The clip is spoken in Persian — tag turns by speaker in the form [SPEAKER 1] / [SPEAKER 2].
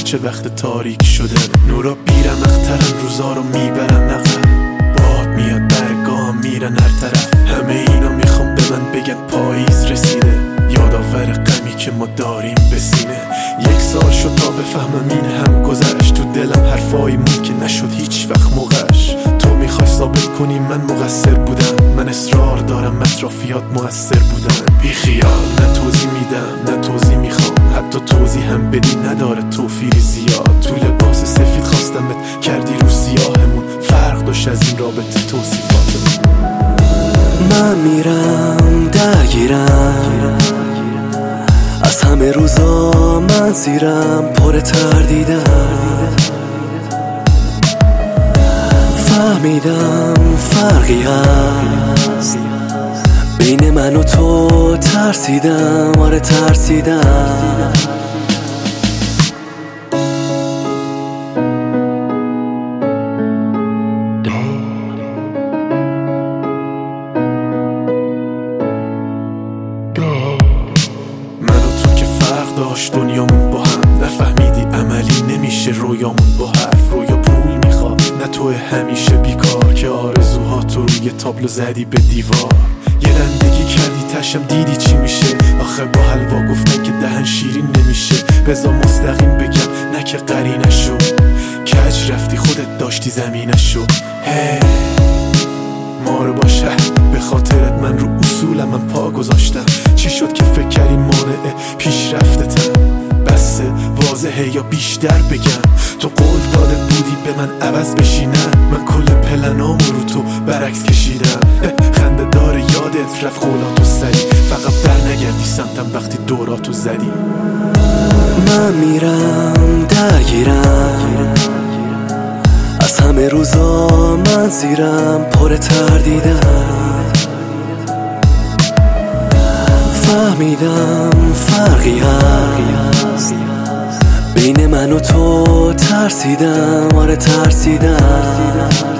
[SPEAKER 1] کوچه وقت تاریک شده، نورا بیرم اخترن، روزا رو میبرن عقب، باد میاد برگاه میرن هر طرف. همه اینا میخوام به من بگن پاییز رسیده، یادآور غمی که ما داریم به سینه. 1 سال شد تا بفهمم این هم گذشت، تو دلم حرفایی موند که نشد هیچ وقت موقعش. تو میخوای ثابت کنی من مقصر بودم، من اصرار دارم اطرافیات مؤثر بودن. بی خیال نه توضیح میدم نه توضیح میخوام، حتی توضیح هم بدی نداره توفیری زیاد. تو لباس سفید خواستمت کردی رو سیاهمون، فرق داشت از این رابطه توصیفاتمون.
[SPEAKER 2] من میرم درگیرم از همه روزا، من زیرم پر تردیدم. فهمیدم فرقی هست بین من و تو، ترسیدم آره ترسیدم.
[SPEAKER 1] داشت دنیامون با هم، نفهمیدی عملی نمیشه رویامون با حرف. رویا پول میخواد نه تو همیشه بیکار، که آرزوهات رو روی تابلو زدی به دیوار. یه رندگی کردی تشم دیدی چی میشه، آخه با حلوا گفتن که دهن شیرین نمیشه. بذار مستقیم بگم نه که قرینشو، کج رفتی خودت داشتی زمینشو. هی ما رو باشه به خاطرت من رو اصولم من پا گذاشتم. چی شد که فکر کردی مانع پیشرفتتم؟ بسه واضحه یا بیشتر بگم؟ تو قول داده بودی به من عوض بشی، نه من کل پلنامو رو تو برعکس کشیدم. خنده دار یادت رفت قولاتو سری، فقط بر نگردی سمتم وقتی دوراتو زدی.
[SPEAKER 2] من میرم درگیرم از همه روزا، من زیرم پر تردیدم. فهمیدم فرقی هست بین من و تو، ترسیدم آره ترسیدم.